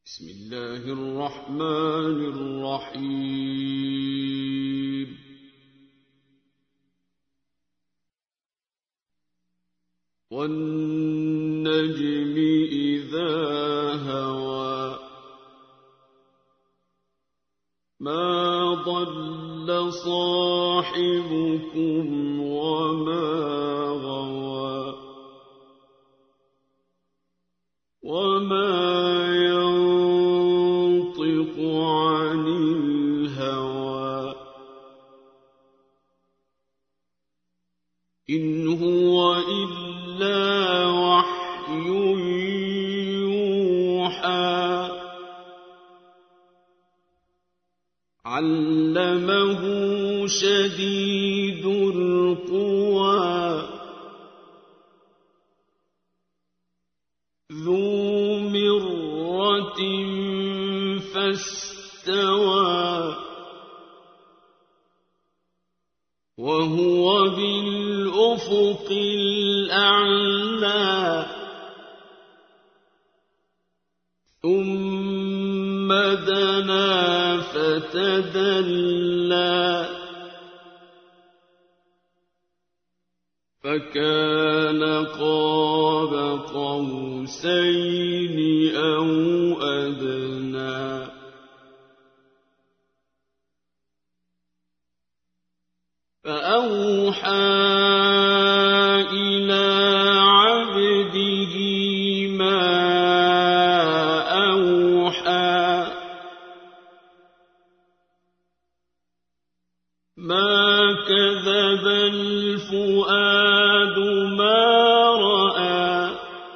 بسم الله الرحمن الرحيم. والنجم إذا هوى ما ضل صاحبكم وما غوى وما ينطق عن الهوى إن هو إلا وحي يوحى علمه شديد القوى ذو مرة فاستوى وهو بالأفق الأعلى ثم دنا فتدلى فكان قاب قوسين أو أدنى فأوحى إلى عبده ما أوحى ما كذب الفؤاد ما رأى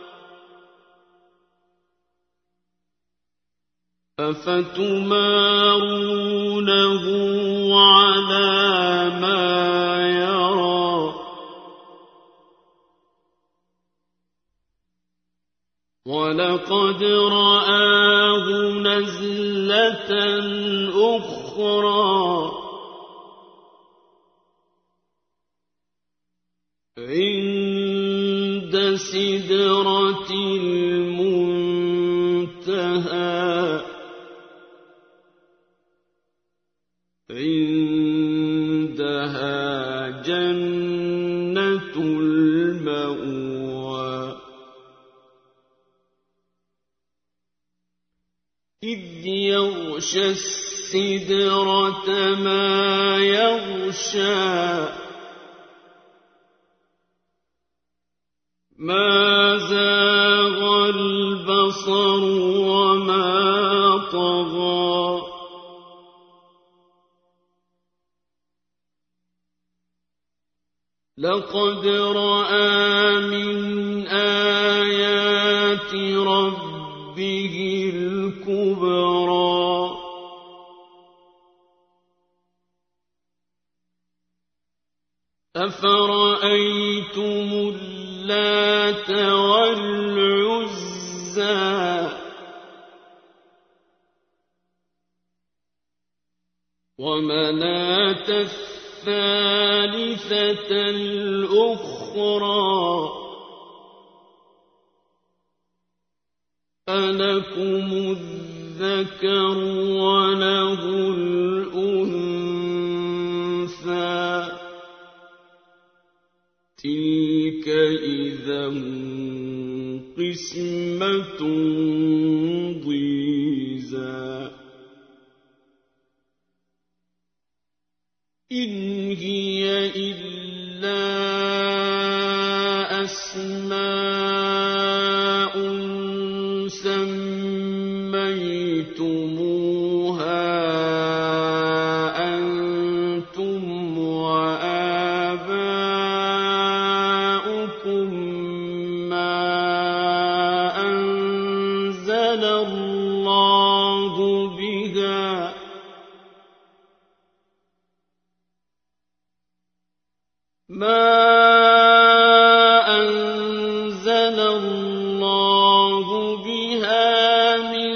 أفتمارونه على ما يرى ولقد رآه نزلة أخرى عند سدرة المنتهى عندها جنة المأوى إذ يغشى السدرة ما يغشى ما زاغ البصر وما طغى لقد رأى من آيات ربه الكبرى أفرأيتم اللات والعزى ومناة الثالثة الأخرى ألكم الذكر وله الأنثى تلك إذا قسمة ضيزى إن هي إلا أسماء سميتموها أنتم وآباؤكم ما أنزل الله بها من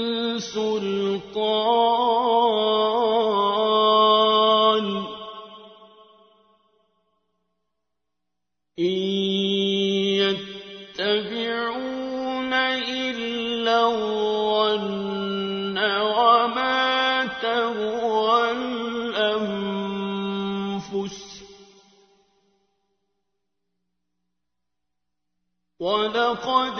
سلطان إن يتبعون إلا الظن الظَّنَّ وَمَا تَهْوَى الْأَنفُسُ وَلَقَدْ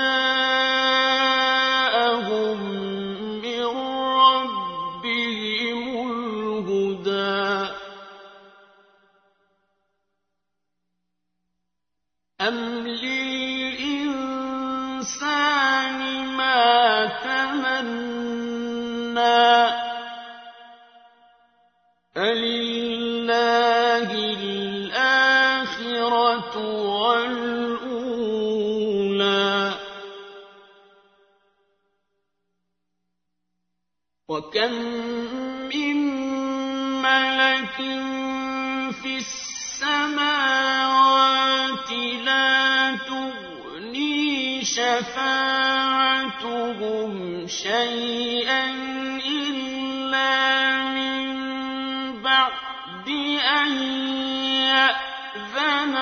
جَاءَهُم مِّن رَّبِّهِمُ الْهُدَىٰ أَمْ لِلْإِنسَانِ مَا تَمَنَّىٰ فَلِلَّهِ الْآخِرَةُ وَالْأُولَىٰ وَكَم مِّن مَّلَكٍ فِي السَّمَاوَاتِ لَا تُغْنِي شَفَاعَتُهُمْ شَيْئًا إِلَّا مِن بَعْدِ أَن يَأْذَنَ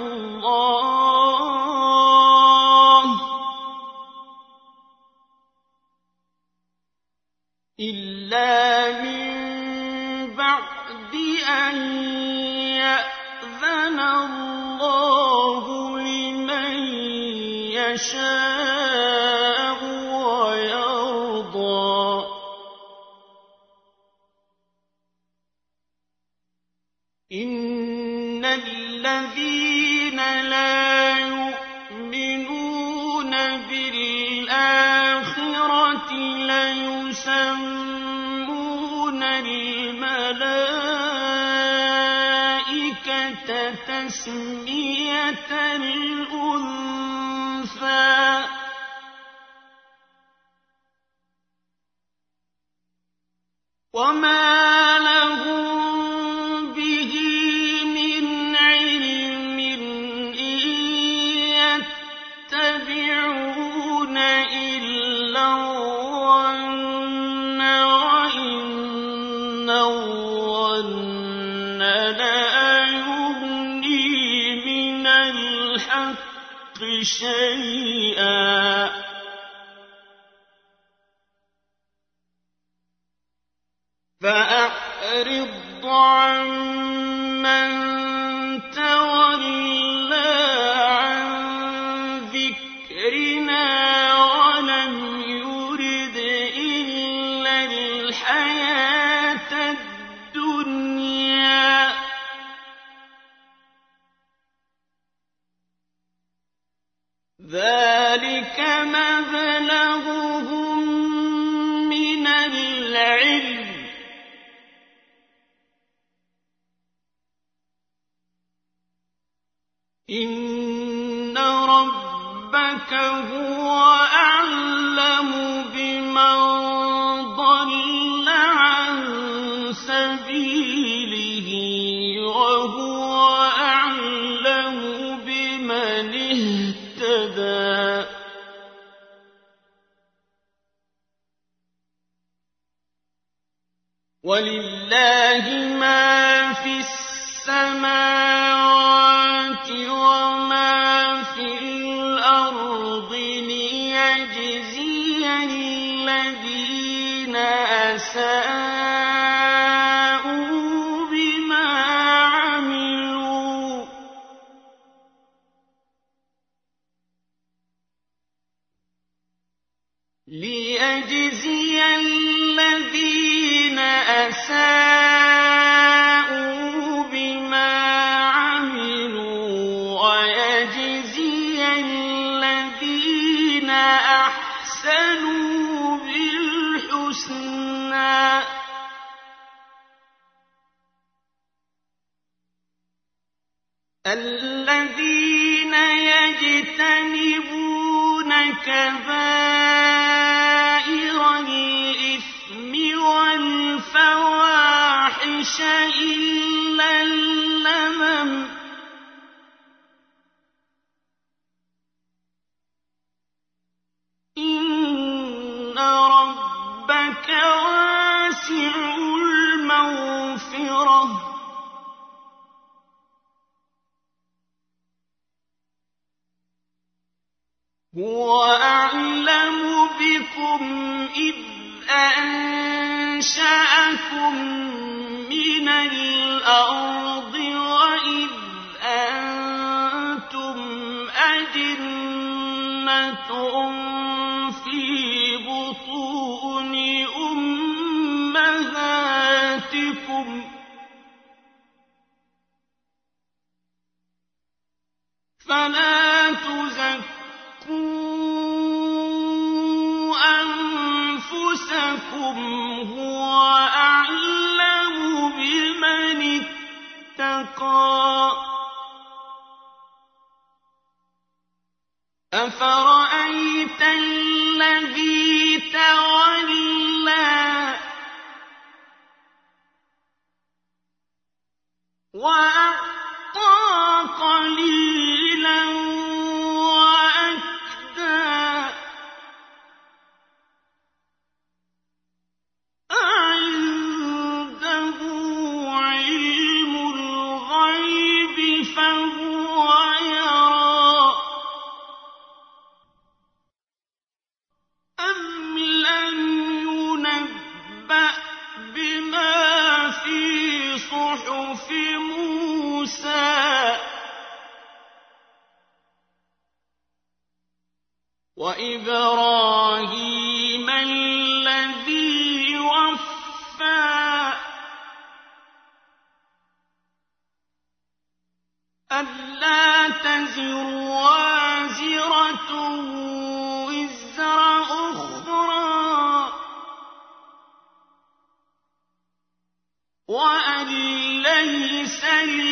اللَّهُ لِمَن يَشَاءُ وَيَرْضَىٰ إِنَّ الَّذِينَ لَا يُؤْمِنُونَ بِالْآخِرَةِ لَيُسَمُّونَ الْمَلَائِكَةَ تَسْمِيَةَ الْأُنثَىٰ وَمَا لَهُم بِهِ مِنْ عِلْمٍ إِن يَتَّبِعُونَ إِلَّا الظَّنَّ وَإِنَّ الظَّنَّ لَا يُغْنِي مِنَ الْحَقِّ شَيْئًا فَأَعْرِضْ عَمَّن تَوَلَّىٰ عَن ذِكْرِنَا وَلَمْ يُرِدْ إِلَّا الْحَيَاةَ الدُّنْيَا ذَٰلِكَ مَبْلَغُهُم مِّنَ الْعِلْمِ إِنَّ رَبَّكَ هُوَ أَعْلَمُ بِمَن ضَلَّ عَن سَبِيلِهِ وَهُوَ أَعْلَمُ بِمَنِ اهْتَدَىٰ وَلِلَّهِ مَا فِي السَّمَاوَاتِ وَمَا فِي الْأَرْضِ لِيَجْزِيَ الَّذِينَ أَسَاءُوا بِمَا عَمِلُوا وَيَجْزِيَ الَّذِينَ أَحْسَنُوا بِالْحُسْنَىٰ الَّذِينَ يَجْتَنِبُونَ كَبَائِرَ الْإِثْمِ وَالْفَوَاحِشَ إِلَّا اللَّمَمَ إِنَّ رَبَّكَ وَاسِعُ الْمَغْفِرَةِ هُوَ أَعْلَمُ بِكُمْ إذ أنشأكم من الأرض وإذ أنتم أجنة في بطون أمهاتكم فلا تزكوا أنفسكم هو أعلم بمن اتقى أفرأيت الذي تولى وأعطى قليلا وأكدى أعنده علم الغيب فهو يرى أم لم ينبأ بما في صحف موسى وإبراهيم الذي وفى ألا تزر وازرة وزر أخرى وأن ليس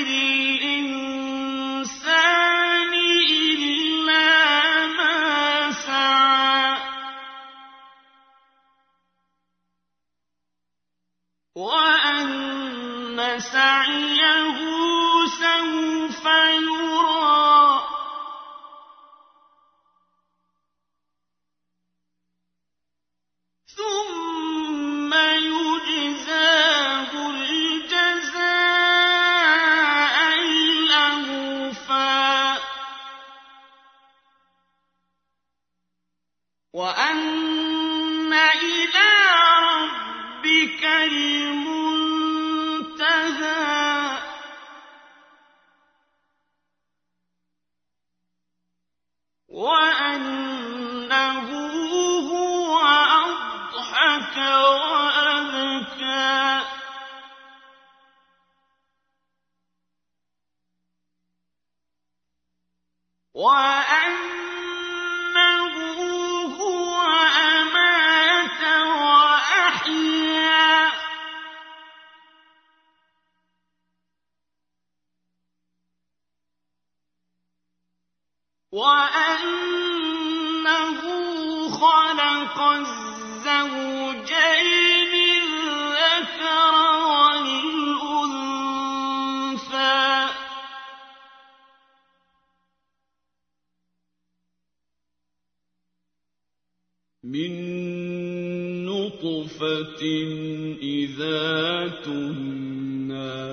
للإنسان إلا ما سعى وأن سعيه سوف يرى ثم يجزاه الجزاء الأوفى وأن إلى ربك المنتهى وأنه هو أضحك وأبكى وأنه هو أمات وأحيا وأنه خلق الزوجين الذكر والأنثى من نطفة إذا تمنى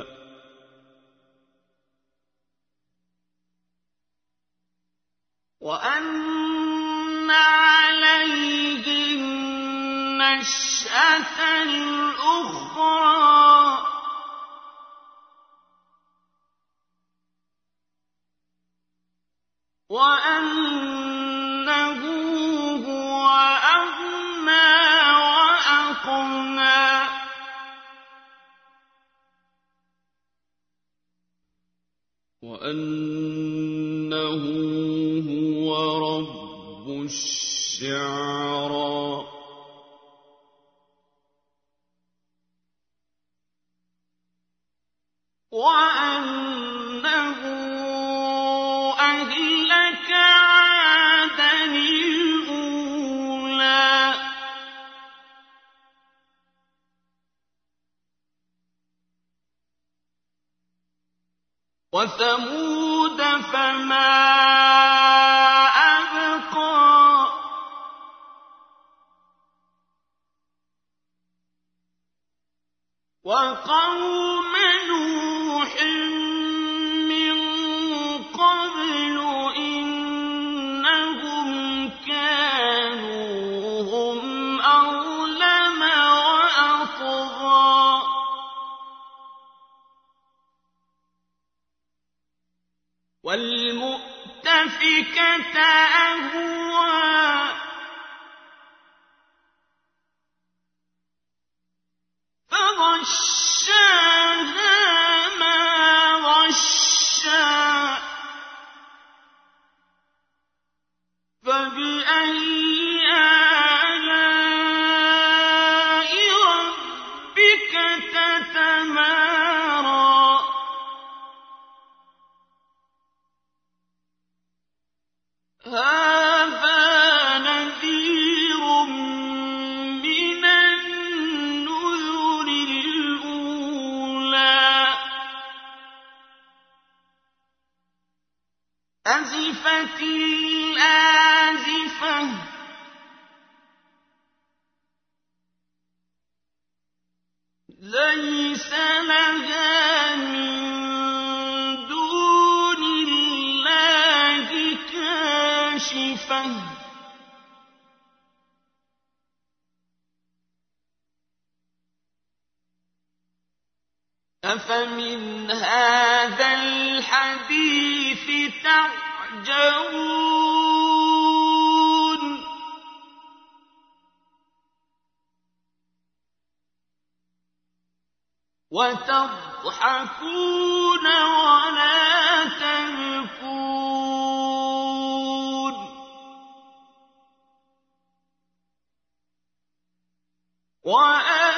وأن عليه النشأة الأخرى وأنه هو أغنى وأقنى وأنه هو رب الشعرى وأنه أهلك عادا الأولى وثمود فما أبقى وقوم نوح من قبل إنهم كانوا هم وَالْمُؤْتَفِكَةَ أَهْوَىٰ فَغَشَّاهَا مَا غَشَّىٰ فَبِأَيِّ آلَاءِ رَبِّكَ تَتَمَارَىٰ هَٰذَا نَذِيرٌ مِّنَ النُّذُرِ الْأُولَىٰ أَزِفَتِ الْآزِفَةُ لَيْسَ لَهَا مِن دُونِ اللَّهِ كَاشِفَةٌ أَفَمِنْ هَٰذَا الْحَدِيثِ تَعْجَبُونَ وَتَضْحَكُونَ وَلَا تَبْكُونَ